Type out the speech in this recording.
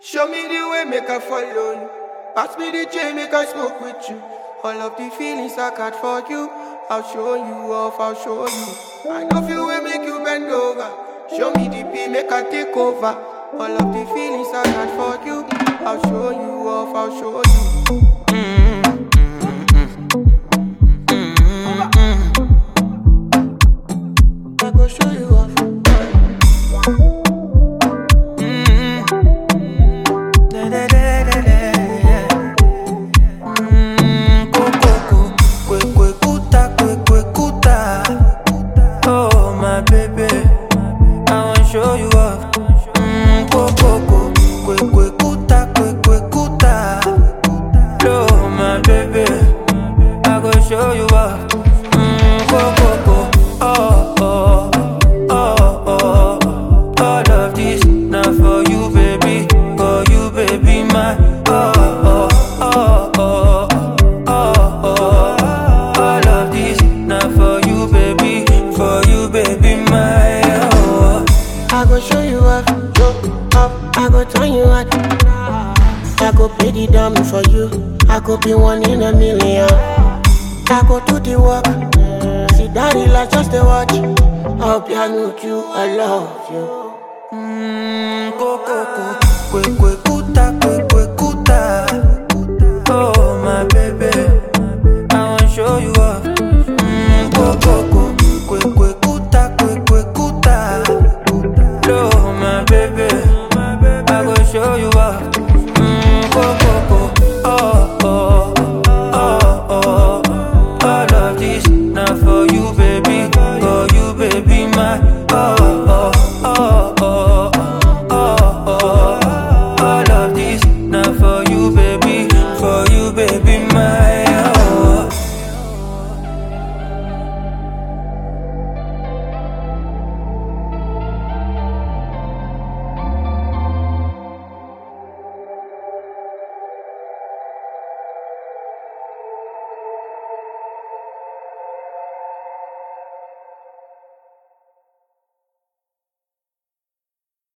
Show me the way, make I follow you. Pass me the chain, make I smoke with you. All of the feelings I got for you, I'll show you off, I'll show you. I know you will make you bend over. Show me the P, make I take over. All of the feelings I got for you, I'll show you off, I'll show you. I go show you off. Oh my baby, I wanna show you off. Oh my baby, I go show you off. All of this not for you, baby, my. All of this not for you, baby, my. I go show you off, I go turn you out. I go pay the dummy for you. I go be one in a million. I go do the work. See daddy like just a watch. I'll be with you, I love you. Oh my baby, I wanna show you off. Oh my baby, I go show you off.